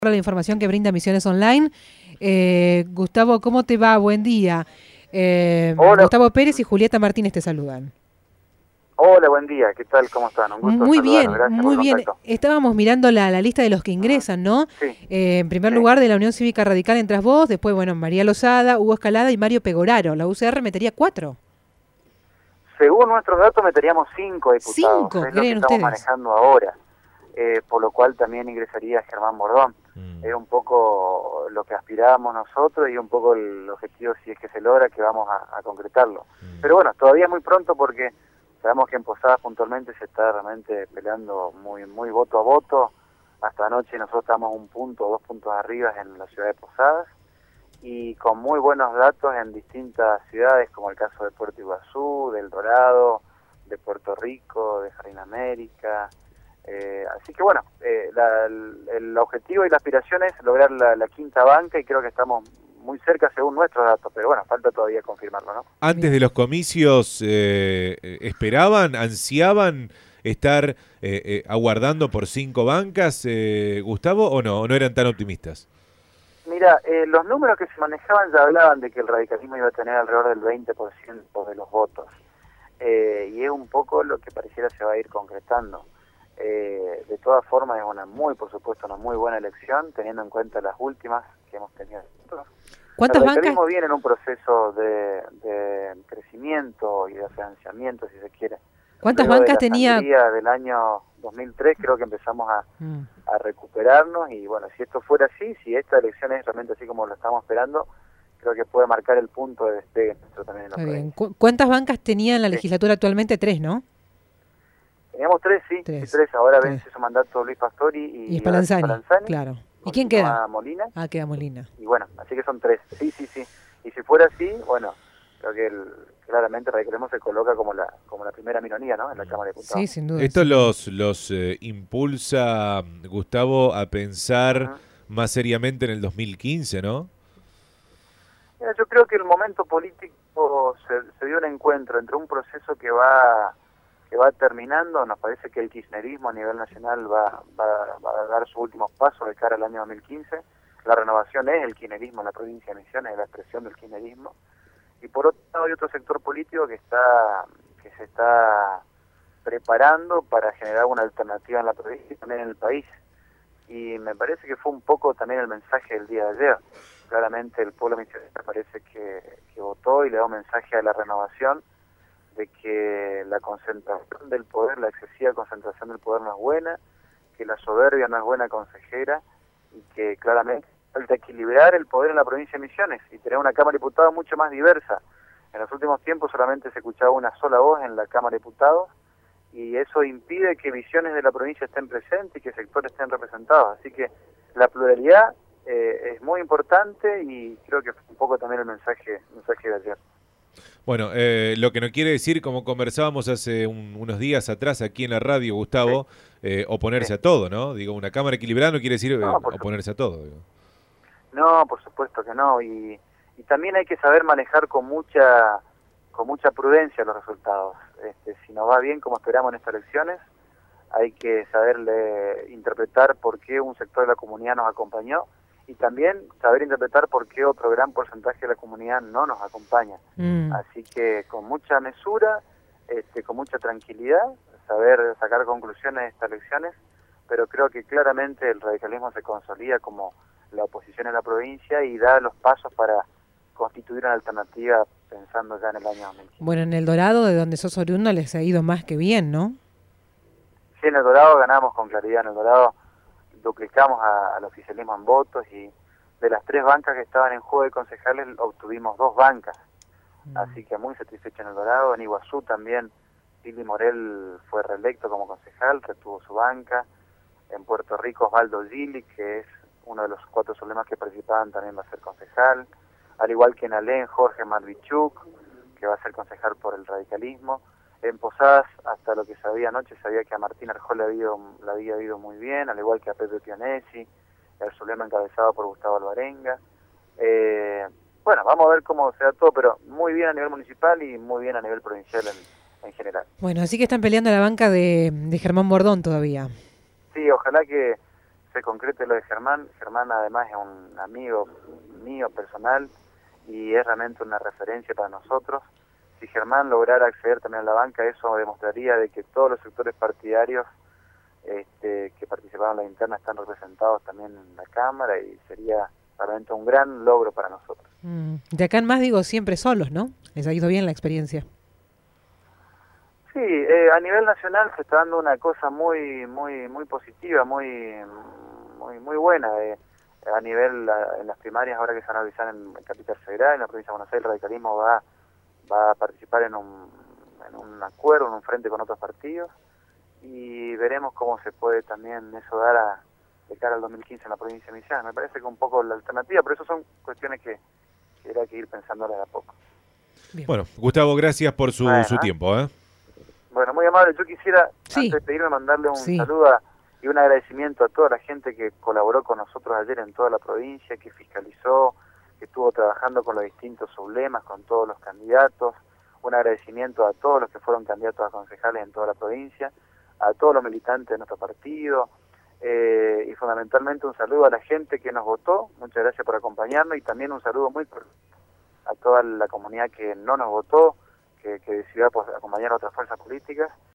La información que brinda Misiones Online. Gustavo, ¿cómo te va? Buen día. Hola. Gustavo Pérez y Julieta Martínez te saludan. Hola, buen día. ¿Qué tal? ¿Cómo están? Un gusto Muy bien, saludarlos. Gracias muy por el bien. contacto. Estábamos mirando la lista de los que ingresan, ¿no? Sí. En primer Sí. lugar, de la Unión Cívica Radical entras vos, después, bueno, María Lozada, Hugo Escalada y Mario Pegoraro. La UCR metería 4. Según nuestros datos, meteríamos 5 diputados. 5, Es lo que creen estamos ustedes. manejando ahora. Por lo cual también ingresaría Germán Bordón. Es un poco lo que aspirábamos nosotros y un poco el objetivo, si es que se logra, que vamos a concretarlo. Pero bueno, todavía es muy pronto porque sabemos que en Posadas puntualmente se está realmente peleando muy voto a voto. Hasta anoche nosotros estamos 1 punto, 2 puntos arriba en la ciudad de Posadas y con muy buenos datos en distintas ciudades, como el caso de Puerto Iguazú, de El Dorado, de Puerto Rico, de Jardín América. Así que bueno, el objetivo y la aspiración es lograr la quinta banca y creo que estamos muy cerca según nuestros datos, pero bueno, falta todavía confirmarlo, ¿no? Antes de los comicios, ¿esperaban, ansiaban estar aguardando por 5 bancas, Gustavo, o no eran tan optimistas? Mira, los números que se manejaban ya hablaban de que el radicalismo iba a tener alrededor del 20% de los votos, y es un poco lo que pareciera se va a ir concretando. De todas formas es por supuesto, una muy buena elección, teniendo en cuenta las últimas que hemos tenido nosotros. ¿Cuántas el bancas? radicalismo viene en un proceso de crecimiento y de financiamiento, si se quiere. ¿Cuántas Luego bancas de la tenía? sangría del año 2003 creo que empezamos a recuperarnos y bueno, si esto fuera así, si esta elección es realmente así como lo estamos esperando, creo que puede marcar el punto de despegue nuestro también en la Está bien. provincia. ¿Cuántas bancas tenía en la Sí. legislatura actualmente? 3, ¿no? Teníamos 3, sí, Tres. sí, 3. Ahora Tres. vence su mandato Luis Pastori Y y Spallanzani, claro. ¿Y quién continúa queda? Molina. Ah, queda Molina. Y bueno, así que son 3. Sí. Y si fuera así, bueno, creo que claramente Radicalismo se coloca como la primera minoría, ¿no? En la Cámara de Diputados. Sí, sin duda. Esto sin duda. los impulsa, Gustavo, a pensar más seriamente en el 2015, ¿no? Mira, yo creo que el momento político se dio un encuentro entre un proceso que va terminando. Nos parece que el kirchnerismo a nivel nacional va a dar sus últimos pasos de cara al año 2015. La renovación es el kirchnerismo en la provincia de Misiones, es la expresión del kirchnerismo. Y por otro lado hay otro sector político que se está preparando para generar una alternativa en la provincia y también en el país. Y me parece que fue un poco también el mensaje del día de ayer. Claramente el pueblo misionero parece que votó y le da un mensaje a la renovación de que la concentración del poder, la excesiva concentración del poder no es buena, que la soberbia no es buena consejera y que claramente falta equilibrar el poder en la provincia de Misiones y tener una Cámara de Diputados mucho más diversa. En los últimos tiempos solamente se escuchaba una sola voz en la Cámara de Diputados y eso impide que visiones de la provincia estén presentes y que sectores estén representados. Así que la pluralidad es muy importante y creo que fue un poco también el mensaje de ayer. Bueno, lo que no quiere decir, como conversábamos hace unos días atrás aquí en la radio, Gustavo, oponerse a todo, ¿no? Digo, una cámara equilibrada no quiere decir oponerse a todo. Digo. No, por supuesto que no. Y también hay que saber manejar con mucha prudencia los resultados. Si nos va bien como esperamos en estas elecciones, hay que saberle interpretar por qué un sector de la comunidad nos acompañó y también saber interpretar por qué otro gran porcentaje de la comunidad no nos acompaña. Así que con mucha mesura, con mucha tranquilidad, saber sacar conclusiones de estas elecciones, pero creo que claramente el radicalismo se consolida como la oposición en la provincia y da los pasos para constituir una alternativa pensando ya en el año 2015. Bueno, en El Dorado, de donde sos oriundo, les ha ido más que bien, ¿no? Sí, en El Dorado ganamos con claridad. En El Dorado duplicamos al oficialismo en votos y de las 3 bancas que estaban en juego de concejales obtuvimos 2 bancas. Así que muy satisfecho en El Dorado. En Iguazú también Pili Morel fue reelecto como concejal, retuvo su banca. En Puerto Rico Osvaldo Gili, que es uno de los 4 solemas que participaban, también va a ser concejal. Al igual que en Alén, Jorge Malvichuk, que va a ser concejal por el radicalismo. En Posadas, hasta lo que sabía anoche, sabía que a Martín Arjol le había ido muy bien, al igual que a Pepe Pionesi, el solema encabezado por Gustavo Alvarenga. Bueno, vamos a ver cómo se da todo, pero muy bien a nivel municipal y muy bien a nivel provincial en general. Bueno, así que están peleando la banca de Germán Bordón todavía. Sí, ojalá que se concrete lo de Germán. Germán además es un amigo mío personal y es realmente una referencia para nosotros. Si Germán lograra acceder también a la banca, eso demostraría de que todos los sectores partidarios que participaron en la interna están representados también en la Cámara y sería realmente un gran logro para nosotros. De acá en más, digo, siempre solos, ¿no? Les ha ido bien la experiencia. Sí, a nivel nacional se está dando una cosa muy positiva, muy buena. A nivel, en las primarias ahora que se van a realizar en Capital Federal, en la provincia de Buenos Aires, el radicalismo va a participar en un acuerdo, en un frente con otros partidos, y veremos cómo se puede también eso dar de cara al 2015 en la provincia de Misiones. Me parece que un poco la alternativa, pero eso son cuestiones que habrá que ir pensándolas de a poco. Bien. Bueno, Gustavo, gracias por su tiempo. Bueno, muy amable. Yo quisiera, antes de pedirme, mandarle un saludo y un agradecimiento a toda la gente que colaboró con nosotros ayer en toda la provincia, que fiscalizó, que estuvo trabajando con los distintos sublemas, con todos los candidatos. Un agradecimiento a todos los que fueron candidatos a concejales en toda la provincia, a todos los militantes de nuestro partido, y fundamentalmente un saludo a la gente que nos votó. Muchas gracias por acompañarnos, y también un saludo muy cordial a toda la comunidad que no nos votó, que decidió acompañar a otras fuerzas políticas,